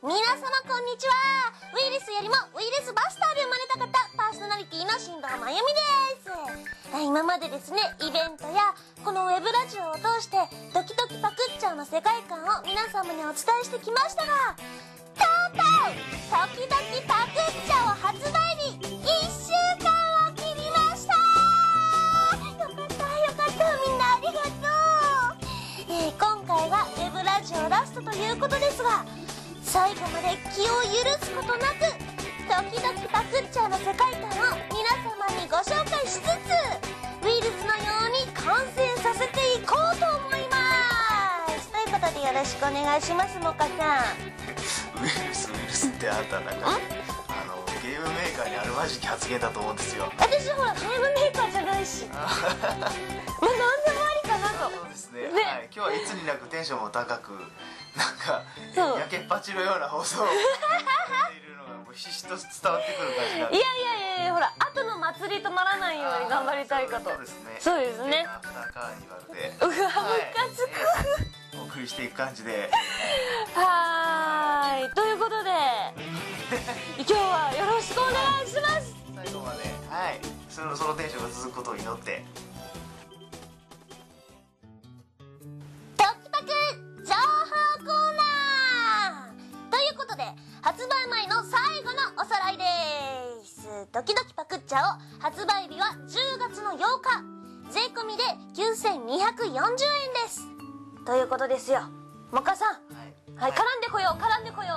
皆様こんにちは。ウイルスよりもウイルスバスターで生まれた方、パーソナリティの新藤まゆみです。今までですね、イベントやこのウェブラジオを通してドキドキパクっちゃうの世界観を皆様にお伝えしてきましたが、とうとうドキドキパクっちゃう発売日1週間を切りました。よかったよかった、みんなありがとう。今回はウェブラジオラストということですが、最後まで気を許すことなくドキドキパクっちゃうの世界観を皆様にご紹介しつつ、ウイルスのように感染させていこうと思います。ということでよろしくお願いします。もかさん。 ウイルスってあんたなんかゲームメーカーにあるまじき発言だと思うんですよ。 私ほらゲームメーカーじゃないしまあ何でもありかなと。 そうですね、はい、今日はいつになくテンションも高く、なんかそうやけっぱちのような放送をしているのがもうひしひしと伝わってくる感じなんで、 いやほら後の祭りとならないように頑張りたいかと。 そうですね、 そうですね。 アフターカーニバルでうわムカつく、 お送りしていく感じではーい、ということで今日はよろしくお願いします。 最後まで、はい、そのテンションが続くことを祈って。 ドキパク情報コーナーということで、発売前の最後のおさらいです。ドキドキパクっちゃお発売日は10月の8日、税込みで9240円です。ということですよ。もかさん、はい、絡んでこよう絡んでこよう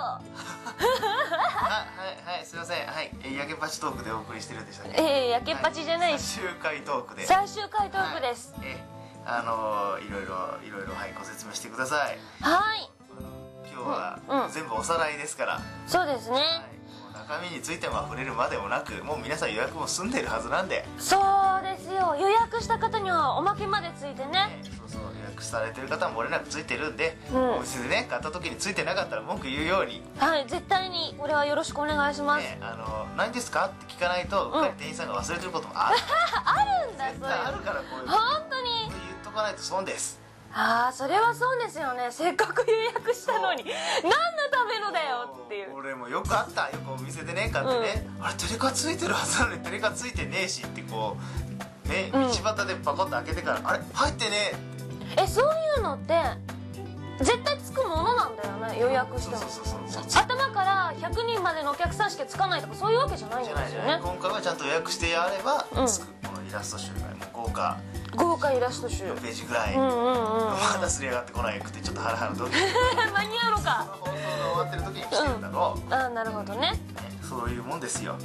はい、すいません、はい、やけっぱちトークでお送りしてるんでしたね。 やけっぱちじゃないし、 最終回トークで、 最終回トークです。 いろいろ、はい、ご説明してください。 はい、 今日は全部おさらいですから、 そうですね、 はい、もう中身についても触れるまでもなく、もう皆さん予約も済んでるはずなんで。 そうですよ、予約した方にはおまけまでついてね。 そう予約されてる方も漏れなくついてるんで、お店でね買った時についてなかったら文句言うように、 はい、絶対にこれはよろしくお願いします。 何ですかって聞かないと、うっかり店員さんが忘れてることもあるあるんだ、 絶対あるから、こういう本当に言っとかないと損です。 ああ、それはそうですよね。せっかく予約したのに何のためのだよっていう。 俺もよくあった。よくお店でね買ってね、あれテレカついてるはずなのにテレカついてねえしってこうね、道端でパコッと開けてから、あれ入ってねえって。 そういうのって絶対つくものなんだよね、予約しても。 そう頭から100人までのお客さんしかつかないとかそういうわけじゃないんですよね。 今回はちゃんと予約してやればつく。このイラスト集がもう豪華イラスト集 4ページぐらい、まだすり上がってこないくてちょっとハラハラドキ間に合うのか。 放送が終わってる時に来てるんだろう。 ああ、なるほどね。 そういうもんですよ。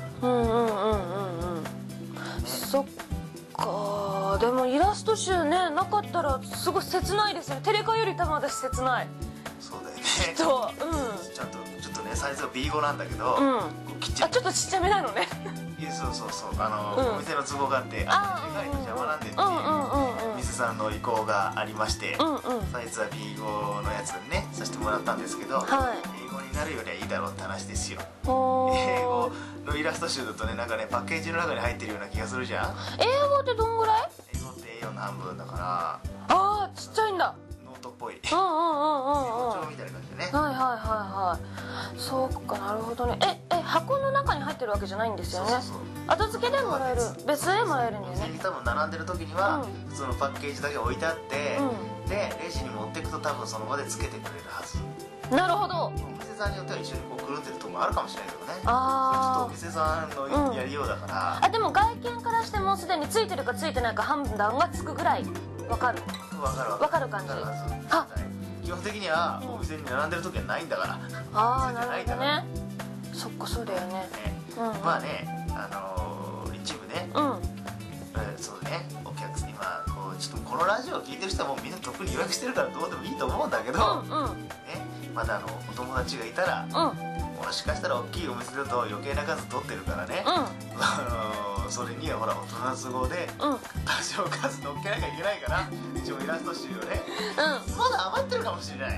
そっか。でもイラスト集ねなかったらすごい切ないですよね。テレカより多分私切ない。 そうだよね。ちゃんとちょっとねサイズは B5 なんだけど、 ちょっとちっちゃめなのね。 そうお店の都合があって、でかいと邪魔なんでっていう店さんの意向がありまして、サイズは B5 のやつにねさせてもらったんですけど、英語になるよりはいいだろうって話ですよ。英語のイラスト集だとね、なんかねパッケージの中に入ってるような気がするじゃん。 英語ってどんぐらい？ 英語って A4 の半分だから、 ああ、ちっちゃいんだ。 ノートっぽい手帳みたいな感じでね。 そうか、なるほどね。箱の中に入ってるわけじゃないんですよね。後付けでもらえる、別でもらえるんだよね。 お店に多分並んでる時には普通のパッケージだけ置いてあって、でレジに持っていくと多分その場で付けてくれるはず。 なるほど。 お店さんによっては一緒にこうくるんでるとこもあるかもしれないけどね。ちょっとあお店さんのやりようだから。 あ、でも外見からしてもうすでについてるかついてないか判断がつくぐらいわかる感じ。 基本的にはお店に並んでる時はないんだから。 ああ、なるほどね。そっか、そうだよね。 まあね、一部ね、そうね、お客さん今こうちょっとこのラジオを聞いてる人はもうみんなとっくに予約してるからどうでもいいと思うんだけど、まだお友達がいたら、もしかしたら大きいお店だと余計な数取ってるからね、それにはほら大人の都合で多少数乗っけなきゃいけないから一応イラスト集をね、まだ余ってるかもしれない。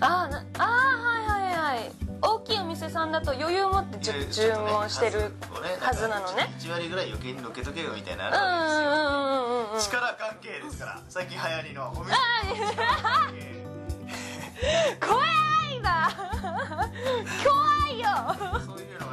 大きいお店さんだと余裕を持って注文してるはずなのね。 1割ぐらい余計にのっけとけよみたいなのあるわけですよ。力関係ですから、最近流行りのお店の力関係。 怖いな今日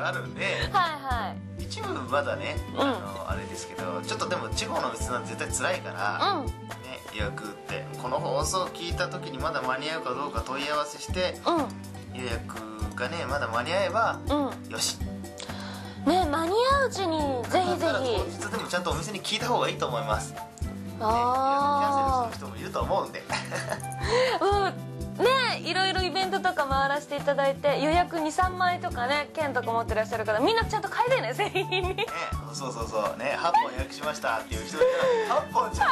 あるんで、 は一部まだね、あれですけど、ちょっとでも地方のお店なんて絶対辛いから、ね、予約ってこの放送を聞いた時にまだ間に合うかどうか問い合わせして、予約がねまだ間に合えば、よしね、間に合ううちにぜひぜ当ひ。 日でもちゃんとお店に聞いた方がいいと思います、ね、キャンセルあする人もいると思うんであ、ね、いろいろイベントとか回らせていただいて、予約23枚とかね、券とか持ってらっしゃる方みんなちゃんと買いたいね、全員にね。 そうね、8本予約しましたっていう人がいたら8本じゃん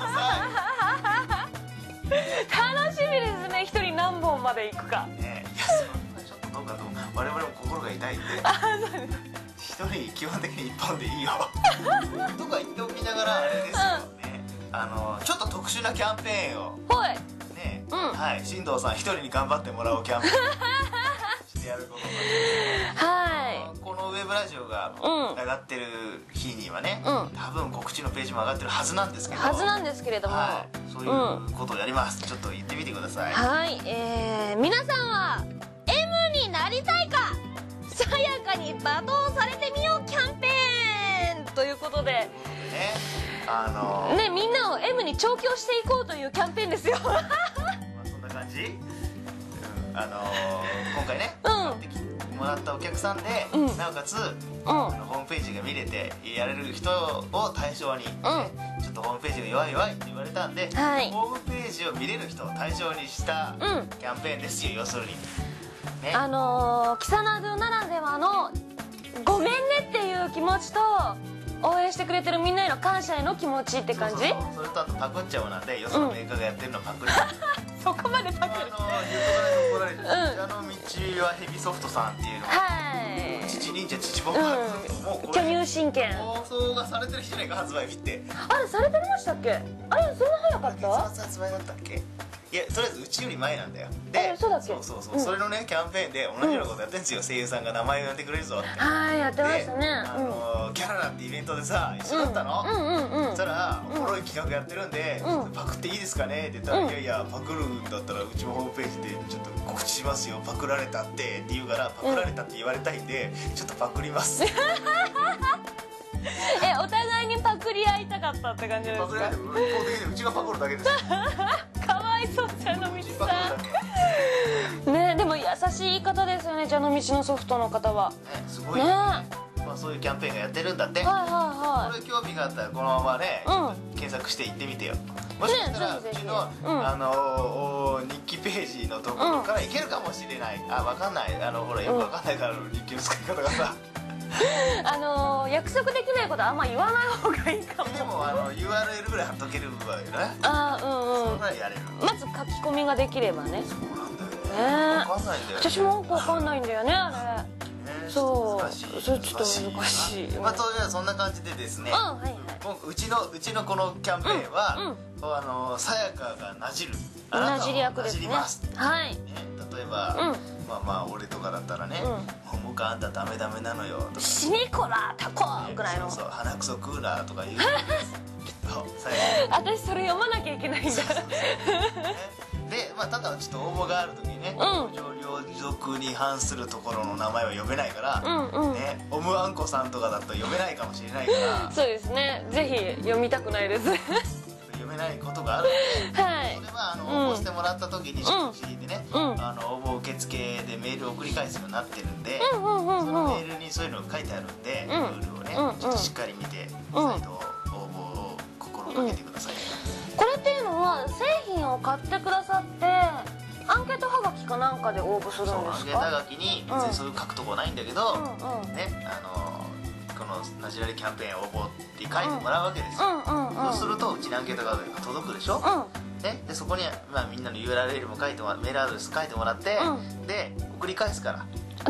楽しみですね、一人何本まで行くかね。いや、そんなちょっとどうかと我々も心が痛いんで、一人基本的に1本でいいよとか言っておきながらあれですよね、ちょっと特殊なキャンペーンをほいね、はい、進藤さん一人に頑張ってもらおうキャンペーンしてやることになってはこのウェブラジオが上がってる日にはね、多分告知のページも上がってるはずなんですけど、 も、 はい、そういうことをやります、ちょっと言ってみてください。 はい、皆さんは M になりたいか、さやかに罵倒されてみようキャンペーンということでね、 ね、みんなを M に調教していこうというキャンペーンですよまあそんな感じ、今回ね、買ってきてもらったお客さんで、なおかつ、ホームページが見れてやれる人を対象に、ね、ちょっとホームページが弱いって言われたんで、 はい、 ホームページを見れる人を対象にしたキャンペーンですよ、要するに、ね、 キサナドゥならではのごめんねっていう気持ちと応援してくれてるみんなへの感謝への気持ちって感じ。 それとあとパクっちゃうなんで、よそのメーカーがやってるのパクるそこまでパクる。 言うとこないと怒られる。蛇の道はヘビソフトさんっていうのはい、 父忍者父ボカもうこれ巨乳神拳放送がされてる日じゃないか、発売日って。 あれされてましたっけ、あれそんな早かった。 月末発売だったっけ。いや、とりあえずうちより前なんだよ。で、 そうだっけ。 そうそれのねキャンペーンで同じようなことやってんですよ、声優さんが名前を呼んでくれるぞって。 はい、やってましたね。 キャララってイベントでさ一緒だったの。そしたらおもろい企画やってるんでパクっていいですかねって言ったら、いやいやパクるんだったらうちもホームページでちょっと告知しますよ、パクられたって言うから、パクられたって言われたいんでちょっとパクりますお互いにパクり合いたかったって感じですか。 パクられても一方的にうちがパクるだけですかわいそう、蛇の道さんね。でも優しい方ですよね、蛇の道のソフトの方は。 すごいね。まあそういうキャンペーンがやってるんだって。これ興味があったらこのままね検索して行ってみてよ。もしかしたらうちの日記ページのところから行けるかもしれない。あ、分かんない、ほらよく分かんないから日記の使い方がさ約束できないことはあんま言わない方がいいかも。 でもURL ぐらい貼っとけるわよね。それぐらいやれる。 まず書き込みができればね。 そうなんだよね。分かんないんだよね。 私も分かんないんだよね、あれ。そうそれちょっと難しい。 まあとりあえずそんな感じでですね、うちのこのキャンペーンはさやかがなじる、あなたをなじります。 はい。 例えばまあ俺とかだったらね、もかあんたダメダメなのよとか、 シニコラタコぐらいの、 そう鼻くそクーラーとか言う私それ読まなきゃいけないんだ。 で、まあ、ただちょっと応募がある時にね、領属に反するところの名前は呼べないから、ね、オムあんこさんとかだと読めないかもしれないからそうですね、ぜひ読みたくないです読めないことがあるので、 はい、 それは応募してもらった時に初日でね、応募受付でメールを送り返すようになってるんで、そのメールにそういうのが書いてあるんで、ルールをね、ちょっとしっかり見て再度応募を心がけてください。 これっていうのは製品を買ってくださってアンケートはがきかなんかで応募するんですか？ そう、アンケートはがきに別にそういう書くとこないんだけど、ね、このナジラリキャンペーン応募って書いてもらうわけですよ。そうするとうちにアンケートが届くでしょ、ね、でそこにまあみんなの URL も書いてメールアドレス書いてもらって、で送り返すから、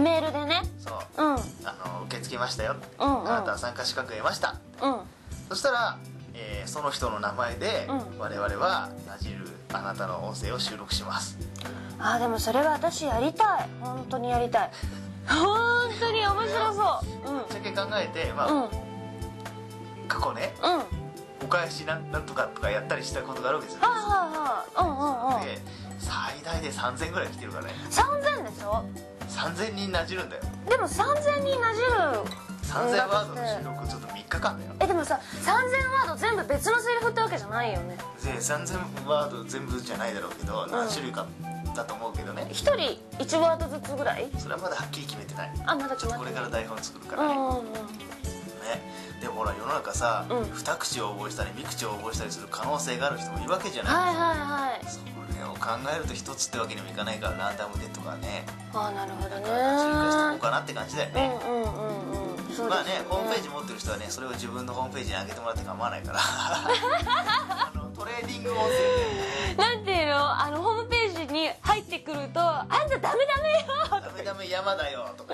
メールでね、 そう、受け付けましたよ、あなたは参加資格得ました、そしたらその人の名前で我々はなじるあなたの音声を収録します。 あーでもそれは私やりたい、本当にやりたい、本当に面白そう。 ぶっちゃけ考えて、まあ過去ね、お返しなんとかとかやったりしたことがあるわけですよ。で最大で3000ぐらい来てるからね。 3000でしょ。 3000人なじるんだよ。 でも3000人なじる 3000ワードの収録ちょっと3日間だよ。 でもさ3000ワード全部別のセリフってわけじゃないよね。 で3000ワード全部じゃないだろうけど、何種類かだと思うけどね。 1人1ワードずつぐらい。 それはまだはっきり決めてない。 あ、まだ決まってない。 これから台本作るからね。でもほら世の中さ、2口を応募したり3口を応募したりする可能性がある人もいるわけじゃない。 はいはいはい。 それを考えると1つってわけにもいかないからランダムでとかね。 ああ、なるほどね。 追加しておこうかなって感じだよね。まあね、ホームページ持ってる人はね、それを自分のホームページに上げてもらって構わないからトレーディング音声でなんていうの、ホームページに入ってくると「あんたダメダメよ!」 ダメダメ山だよとか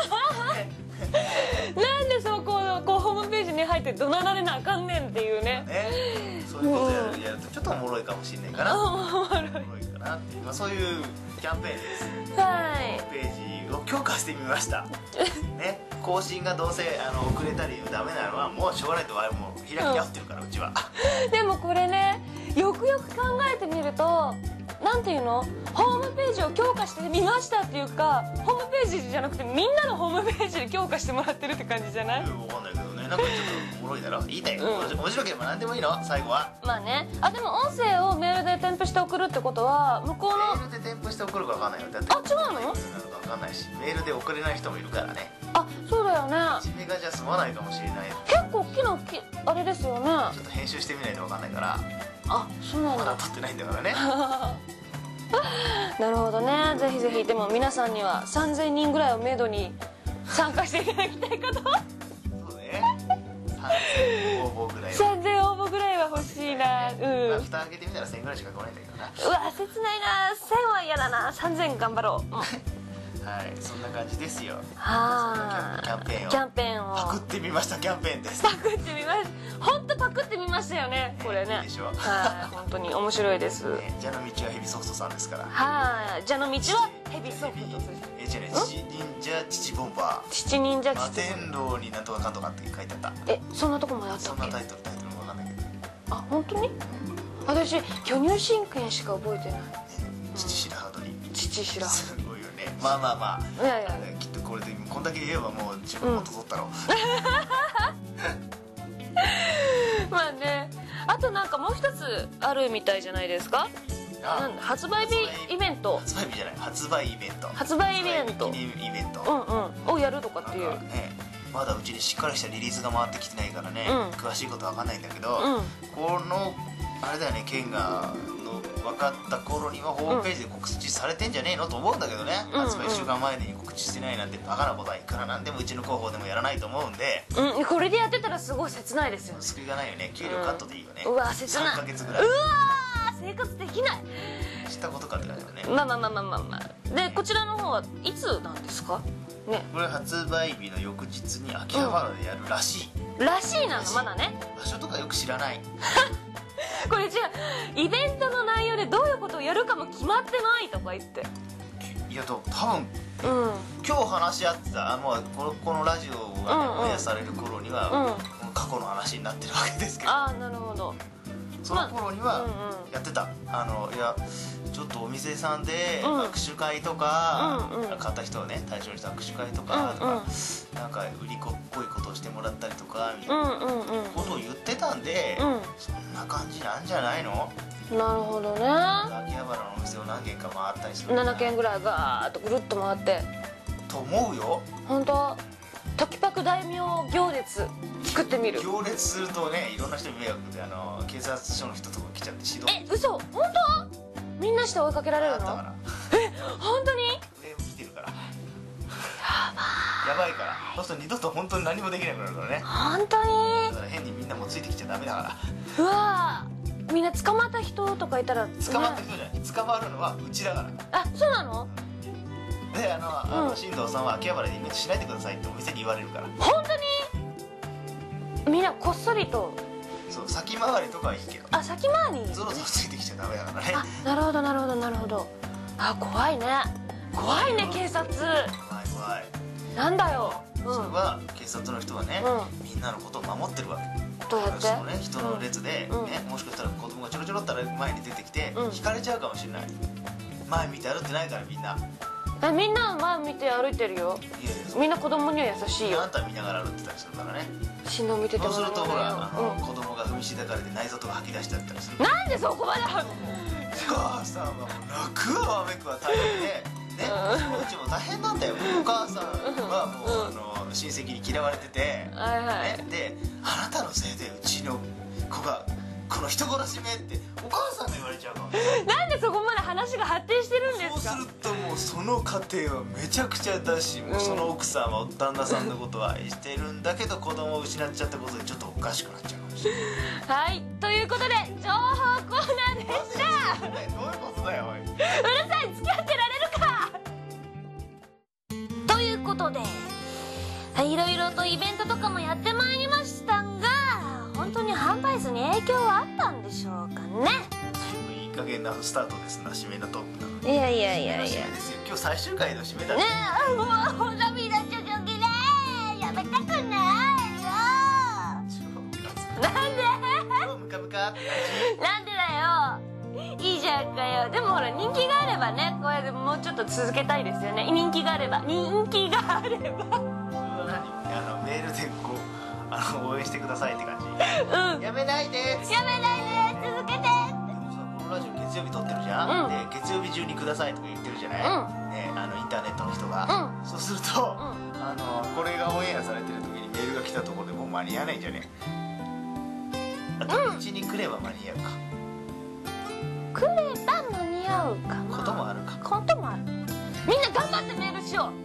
なんでそうこうホームページに入って怒鳴られなあかんねんっていうね。 そういうことやるとちょっとおもろいかもしれないかな。 おもろいかなっていう、まあ、そういうキャンペーンです。 はい。 ホームページを強化してみましたね。更新がどうせ遅れたりダメなのはもうしょうがないと、もう開き直ってるから、うちはでもこれね、よくよく考えてみると、なんていうの、ホームページを強化してみましたっていうか、ホームページじゃなくてみんなのホームページで強化してもらってるって感じじゃない？ 分かんないけどね、なんかちょっとおもろいだろ。言いたい、面白ければ何でもいいの、最後は。 まあね。あ、でも音声をメールで添付して送るってことは向こうのメールで添付して送るか分かんないよ。だって違うの？ なのか分かんないし、メールで送れない人もいるからね。 あ、そうだよね。 1メガじゃ済まないかもしれない。 結構大きなあれですよね。 ちょっと編集してみないと分かんないから。 あ、そうなんだ。 まだ撮ってないんだからねなるほどね。ぜひぜひ。でも皆さんには3000人ぐらいをめどに参加していただきたいかと。 そうね、3000応募ぐらいは。 3000応募ぐらいは欲しいな。 まあ蓋開けてみたら1000ぐらいしか来ないんだけどな。 うわ、切ないな。1000は嫌だな。3000頑張ろう。 はい、そんな感じですよ。 はキャンペーンをキャンペーンをパクってみました。キャンペーンです。 パクってみました。本当パクってみましたよね、これね。 いいでしょ。 はい、本当に面白いです。 蛇の道はヘビソフトさんですから。 はい、蛇の道はヘビソフト。 じゃね、父忍者父ボンバー。 父忍者摩父。 天楼になんとかかんとかって書いてあった。 そんなとこもやったそっけ？ んなタイトルもわかんないけど。 あ、本当に？私巨乳神拳しか覚えてない。 父白羽鳥。 父白羽。 すごいよね。まあまあまあ。 いやいや。 きっとこれでこんだけ言えばもう自分もと取ったろう。 まあね。あとなんかもう一つあるみたいじゃないですか？なんだ、発売日イベント。 発売日じゃない、発売イベント。 発売イベント。 記念イベント。 をやるとかっていう。 まだうちにしっかりしたリリースが回ってきてないからね、詳しいことわかんないんだけど、このあれだよね、県が分かった頃にはホームページで告知されてんじゃねえのと思うんだけどね。発売1週間前に告知してないなんてバカなことはいくらなんでもうちの広報でもやらないと思うんで、 これでやってたらすごい切ないですよね。 救いがないよね。給料カットでいいよね。 うわ、切ない。 3ヶ月ぐらい。 うわー、生活できない。 知ったことかって感じだね。 まあ。で、こちらの方はいつなんですかね？ これ発売日の翌日に秋葉原でやるらしい。 らしいなの、まだね。 場所とかよく知らない。 これ違う、イベントの内容でどういうことをやるかも決まってないとか言って。 いや多分今日話し合ってたこのラジオがオンエアされる頃には過去の話になってるわけですけど、 ああ、なるほど。 その頃にはやってた。いやちょっとお店さんで握手会とか、買った人をね対象にした握手会とかなんか売り子っぽいことをしてもらったりとかみたいなことを言ってたんで、そんな感じなんじゃないの？ なるほどね。 秋葉原のお店を何軒か回ったりする。 7軒ぐらいガーッとぐるっと回って。 と思うよ。 本当。トキパク大名行列作ってみる。 行列するとね、いろんな人に迷惑で警察署の人とか来ちゃって指導。 嘘？本当？みんなして追いかけられるの？ だから本当に？ クレーム来てるからやばいから。そうすると二度と本当に何もできなくなるからね。 本当に？ だから変にみんなもついてきちゃダメだから。 うわー、みんな捕まった人とかいたら。 捕まった人じゃない、捕まるのはうちだから。 あ、そうなの？ で進藤さんは秋葉原でイベントしないでくださいってお店に言われるから。 本当に？みんなこっそりと。 そう、先回りとかはいいけど。 あ、先回り。 ゾロゾロついてきちゃダメだからね。 あ、なるほどなるほどなるほど。あ、怖いね。怖いね、警察。 怖い。 なんだよ。 それは警察の人はね、みんなのことを守ってるわけ。 どうやって？ そのね、人の列でね、もしかしたら子供がちょろちょろったら前に出てきて引かれちゃうかもしれない。前見て歩ってないからみんな。 みんな前見て歩いてるよ。 いやいや、 みんな子供には優しいよ。 あんた見ながら歩ってたりするからね。 振動見ててもそうするとほらうん、 子供が踏みしだかれて内臓とか吐き出しちゃったりする。 なんでそこまでお母さんはもう泣くわめくわ大変でね、うちも大変なんだよ。お母さんはもう親戚に嫌われてて、 はいはい、 ね、であなたのせいでうちの子がこの人殺しめってお母さんが言われちゃうかも。 なんでそこまで話が発展してるんですか。 そうするともうその家庭はめちゃくちゃだし、もうその奥さんは旦那さんのことを愛してるんだけど子供を失っちゃったことでちょっとおかしくなっちゃうかもしれない。 はい、ということで情報コーナーでしたどういうことだよおい。 うるさい、付き合ってられるか。ということで、いろいろとイベントとかもやってまいりましたが、本当に販売数に影響はあったんでしょうかね。 いい加減なスタートですな、締めのトークなのに。 いやいやいやいや締めですよ、今日最終回の締めだねね。 え、もう涙ちょちょぎれやめたくないよ。なんでムカムカってなんでだよ。いいじゃんかよ。でもほら人気があればね、これでもうちょっと続けたいですよね。人気があればそれは何、メールでこう応援してくださいって感じ。 うん、 やめないでやめないで、続けて。 でもさ、このラジオ月曜日撮ってるじゃん、 うんで月曜日中にくださいとか言ってるじゃない、ね、インターネットの人が、そうすると、これがオンエアされてる時にメールが来たところでもう間に合わないんじゃね。あとうちに来れば間に合うか、 くれば間に合うかな。 こともあるか。 こともある。みんな頑張ってメールしよう。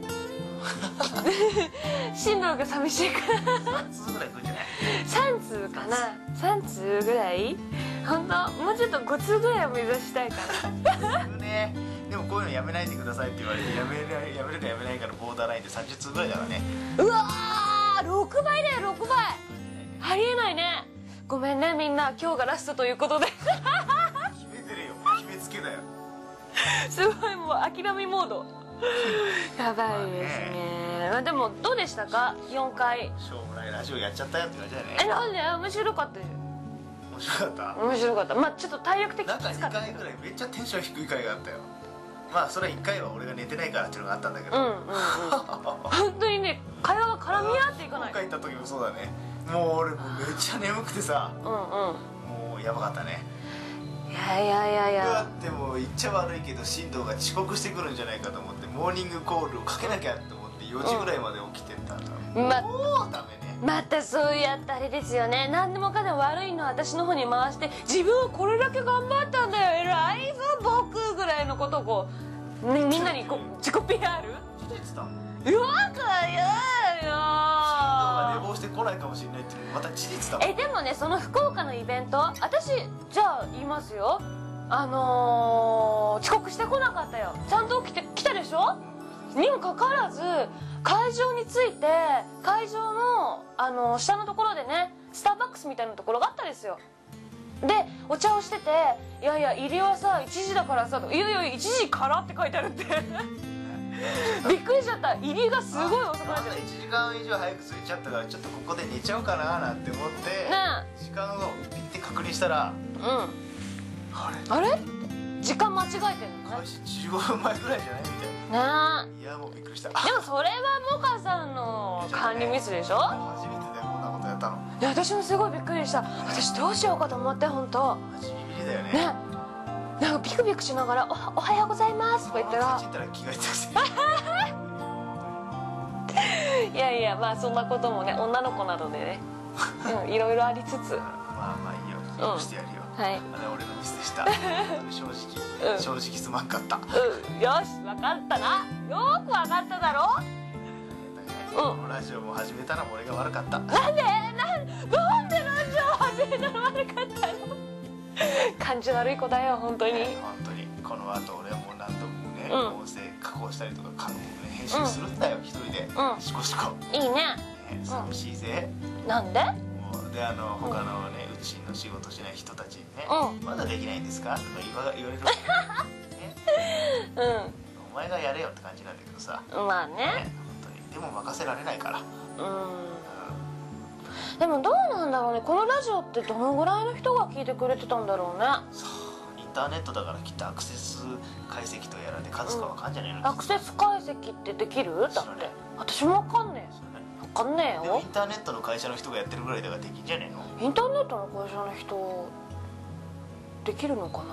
進藤が寂しいから 3通ぐらい来るんじゃない。 3通かな。3通ぐらい。本当もうちょっと5通ぐらいを目指したいかな。 ね、でもこういうのやめないでくださいって言われてやめるかやめないかのボーダーラインで30通ぐらいだからね。 うわー、6倍だよ、6倍。ありえないね。ごめんねみんな、今日がラストということで決めてるよ、決めつけだよ。 すごいもう諦めモードやばいですね。まあでもどうでしたか、4回。 しょうもないラジオやっちゃったよって感じだよね。 なんで面白かったよ。 面白かった。 面白かった。まあちょっと体力的になんか2回ぐらいめっちゃテンション低い回があったよ。まあそれは1回は俺が寝てないからっていうのがあったんだけど、 本当にね、会話が絡み合っていかない。 今回行った時もそうだね。もう俺もうめっちゃ眠くてさ、もうやばかったね。 いやいやいやいだや、 ってもう言っちゃ悪いけど進藤が遅刻してくるんじゃないかと思ってモーニングコールをかけなきゃと思って4時ぐらいまで起きてたんだ。もうダメね。 またそうやってあれですよね。何でもかでも悪いのは私の方に回して、自分はこれだけ頑張ったんだよ、偉いぞ僕ぐらいのことをこう、ね、みんなにこう自己 PR？ 言ってたもん。 よく言うよ。 寝坊してこないかもしれないっていうのまた事実だもん。 でもね、その福岡のイベント、私じゃあ言いますよ。遅刻してこなかったよ。ちゃんと来たでしょ。にもかかわらず会場に着いて、会場の下のところでね、スターバックスみたいなところがあったんですよ。でお茶をしてて、いやいや入りはさ1時だからさ、いやいや1時からって書いてあるってびっくりしちゃった。入りがすごい遅くなっちゃって、 1時間以上早く着いちゃったからちょっとここで寝ちゃおうかななんて思って時間をピッて確認したら、あれ時間間違えてるのね。 開始15分前ぐらいじゃないみたいねな。いやもうびっくりした。 でもそれはモカさんの管理ミスでしょ。 初めてだよこんなことやったの。 いや私もすごいびっくりした。私どうしようかと思って、本当初ビビりだよね。 ね、なんかビクビクしながら「おはようございます」とか言ったら着いたら着替えていやいや、まあそんなこともね、女の子などでねいろいろありつつ、 まあまあいいよ、許してやるよ。 はい、 あれ俺のミスでした。正直すまんかった。 よし分かったな。よく分かっただろ。 このラジオも始めたのも俺が悪かった。 なんでラジオ始めたの悪かったの。感じ悪い子だよ本当に。 本当にこの後俺はもう何度もね、音声加工したりとか編集するんだよ、一人でシコシコ。いいね。 寂しいぜ。 なんで？ もうで他のねうちの仕事しない人たちにね、まだできないんですかとか言われるわけね。お前がやれよって感じなんだけどさ。 まあね。 本当にでも任せられないから。でもどうなんだろうね、このラジオってどのぐらいの人が聞いてくれてたんだろうね。 そう、インターネットだからきっとアクセス解析とやらで数かわかんじゃないの、 アクセス解析ってできる？だって私もわかんねえ。わかんねえよ。 でもインターネットの会社の人がやってるぐらいだからできんじゃねえの？ インターネットの会社の人できるのかな。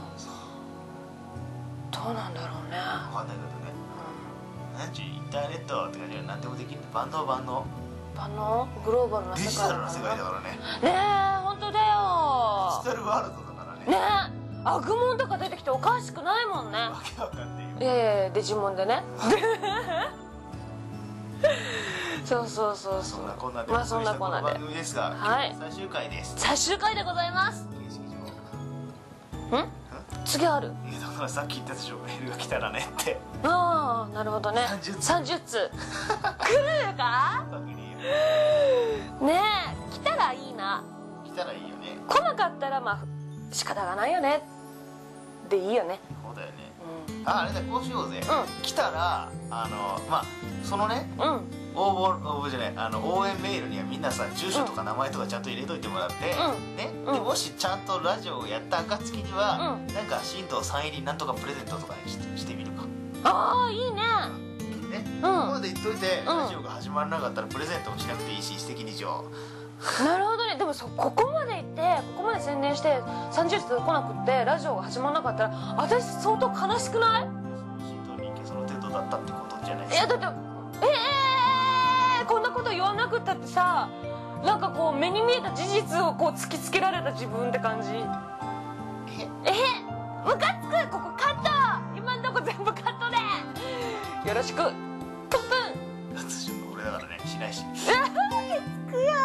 どうなんだろうね。 わかんないけどね、なんちゅうインターネットって感じで何でもできる。万能万能グローバルなデ世界ジタルな世界だからね。 ねえ本当だよ。 デジタルワールドだからね。 ねえアグモンとか出てきておかしくないもんね。 わけわかんねえよ。 いやいやデジモンでねそうそうそうそう。 そんなこんなでまあそんなこんなで番組ですが、 はい今日最終回です。 最終回でございます。 形式上次ある？ いやだからさっき言ったでしょ、メールが来たらねって。 ああなるほどね。30通来るか特にねえ来たらいいな。 来たらいいよね。 来なかったらまあ仕方がないよねでいいよね。 そうだよね。あれだ、こうしようぜ。来たらまあそのね応募じゃない、応援メールにはみんなさ住所とか名前とかちゃんと入れといてもらってね。でもしちゃんとラジオをやった暁にはなんか新藤サイン入りなんとかプレゼントとかにしてみるか。 ああいいね。 ね、ここまで言っといてラジオが始まらなかったらプレゼントもしなくていいし、一石二鳥。 なるほどね。でもここまで行ってここまで宣伝して30通来なくってラジオが始まらなかったら私相当悲しくない？ 新藤人気その程度だったってことじゃないいですか。 やだってこんなこと言わなくったってさ、なんかこう目に見えた事実をこう突きつけられた自分って感じ。ムカつく。ここカット。今んとこ全部カットでよろしく。プンプン。 初出の俺だからね、しないし。 ムカつくよ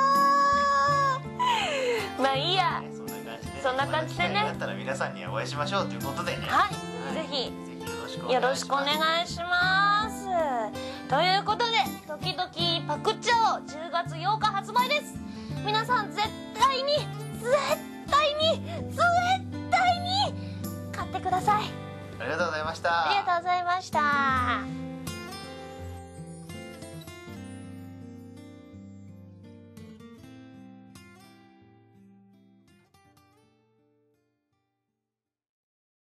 ー。まあいいや。そんな感じでね。 だったら皆さんにお会いしましょうということでね。 はい、ぜひよろしくお願いします。ということで時々パクチョ10月8日発売です。皆さん絶対に買ってください。 ありがとうございました。 ありがとうございました。